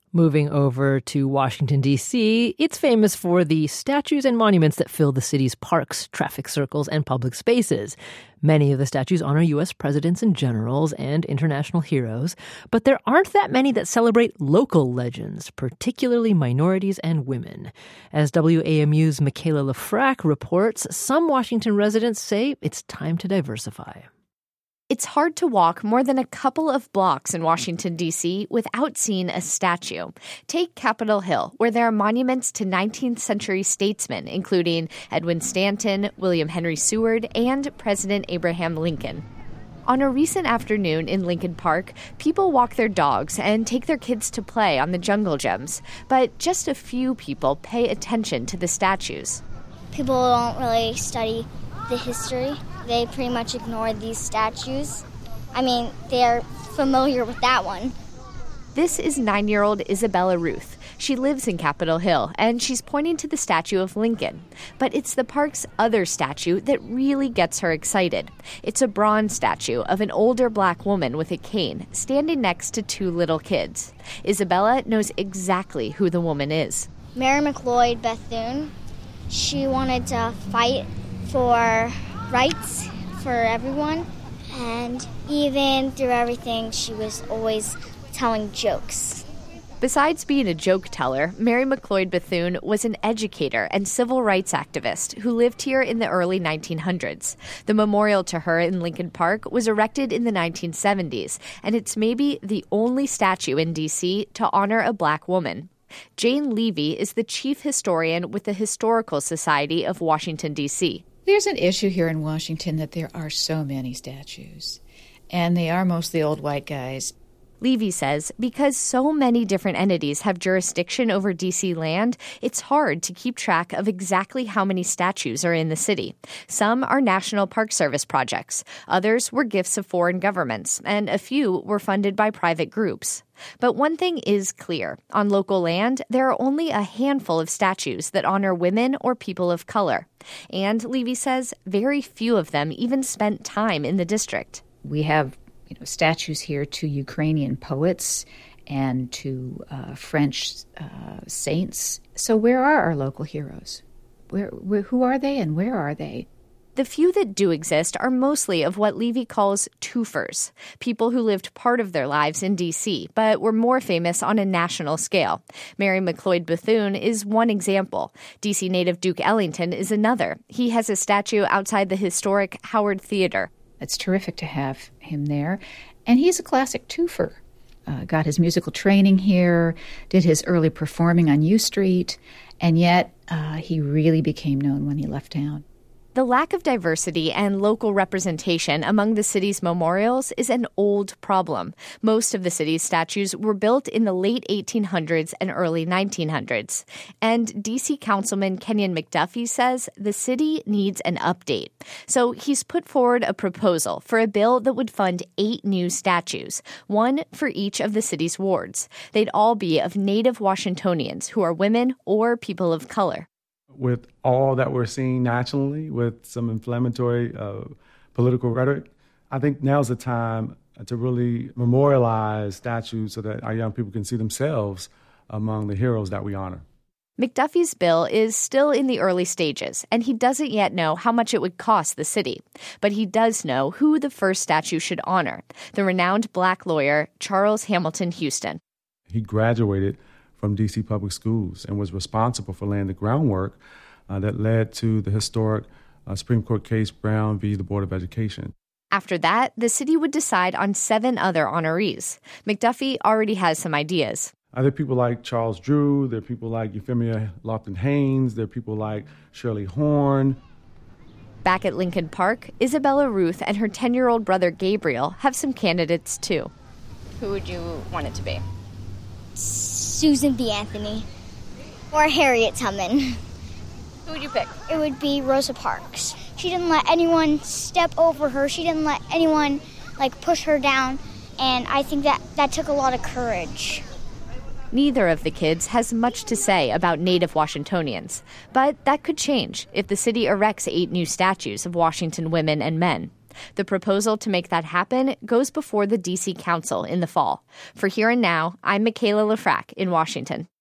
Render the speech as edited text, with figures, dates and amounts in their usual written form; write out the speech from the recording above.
Moving over to Washington, D.C., it's famous for the statues and monuments that fill the city's parks, traffic circles, and public spaces. Many of the statues honor U.S. presidents and generals and international heroes, but there aren't that many that celebrate local legends, particularly minorities and women. As WAMU's Michaela Lafrac reports, some Washington residents say it's time to diversify. It's hard to walk more than a couple of blocks in Washington, D.C. without seeing a statue. Take Capitol Hill, where there are monuments to 19th century statesmen, including Edwin Stanton, William Henry Seward, and President Abraham Lincoln. On a recent afternoon in Lincoln Park, people walk their dogs and take their kids to play on the jungle gyms. But just a few people pay attention to the statues. People don't really study the history. They pretty much ignore these statues. I mean, they're familiar with that one. This is 9-year-old Isabella Ruth. She lives in Capitol Hill, and she's pointing to the statue of Lincoln. But it's the park's other statue that really gets her excited. It's a bronze statue of an older black woman with a cane standing next to 2 little kids. Isabella knows exactly who the woman is. Mary McLeod Bethune. She wanted to fight for rights for everyone, and even through everything, she was always telling jokes. Besides being a joke teller, Mary McLeod Bethune was an educator and civil rights activist who lived here in the early 1900s. The memorial to her in Lincoln Park was erected in the 1970s, and it's maybe the only statue in D.C. to honor a black woman. Jane Levy is the chief historian with the Historical Society of Washington, D.C. There's an issue here in Washington that there are so many statues, and they are mostly old white guys. Levy says because so many different entities have jurisdiction over D.C. land, it's hard to keep track of exactly how many statues are in the city. Some are National Park Service projects, others were gifts of foreign governments, and a few were funded by private groups. But one thing is clear. On local land, there are only a handful of statues that honor women or people of color. And Levy says very few of them even spent time in the district. We have statues here to Ukrainian poets and to French saints. So where are our local heroes? Who are they and where are they? The few that do exist are mostly of what Levy calls twofers, people who lived part of their lives in D.C., but were more famous on a national scale. Mary McLeod Bethune is one example. D.C. native Duke Ellington is another. He has a statue outside the historic Howard Theater. It's terrific to have him there. And he's a classic twofer. Got his musical training here, did his early performing on U Street, and yet he really became known when he left town. The lack of diversity and local representation among the city's memorials is an old problem. Most of the city's statues were built in the late 1800s and early 1900s. And D.C. Councilman Kenyon McDuffie says the city needs an update. So he's put forward a proposal for a bill that would fund 8 new statues, one for each of the city's wards. They'd all be of Native Washingtonians who are women or people of color. With all that we're seeing nationally, with some inflammatory political rhetoric, I think now's the time to really memorialize statues so that our young people can see themselves among the heroes that we honor. McDuffie's bill is still in the early stages, and he doesn't yet know how much it would cost the city. But he does know who the first statue should honor, the renowned black lawyer Charles Hamilton Houston. He graduated from D.C. Public Schools and was responsible for laying the groundwork that led to the historic Supreme Court case Brown v. the Board of Education. After that, the city would decide on 7 other honorees. McDuffie already has some ideas. There are people like Charles Drew, there are people like Euphemia Lofton-Haynes, there are people like Shirley Horn. Back at Lincoln Park, Isabella Ruth and her 10-year-old brother Gabriel have some candidates too. Who would you want it to be? Susan B. Anthony or Harriet Tubman. Who would you pick? It would be Rosa Parks. She didn't let anyone step over her. She didn't let anyone push her down, and I think that took a lot of courage. Neither of the kids has much to say about Native Washingtonians, but that could change if the city erects 8 new statues of Washington women and men. The proposal to make that happen goes before the D.C. Council in the fall. For Here and Now, I'm Michaela Lefrak in Washington.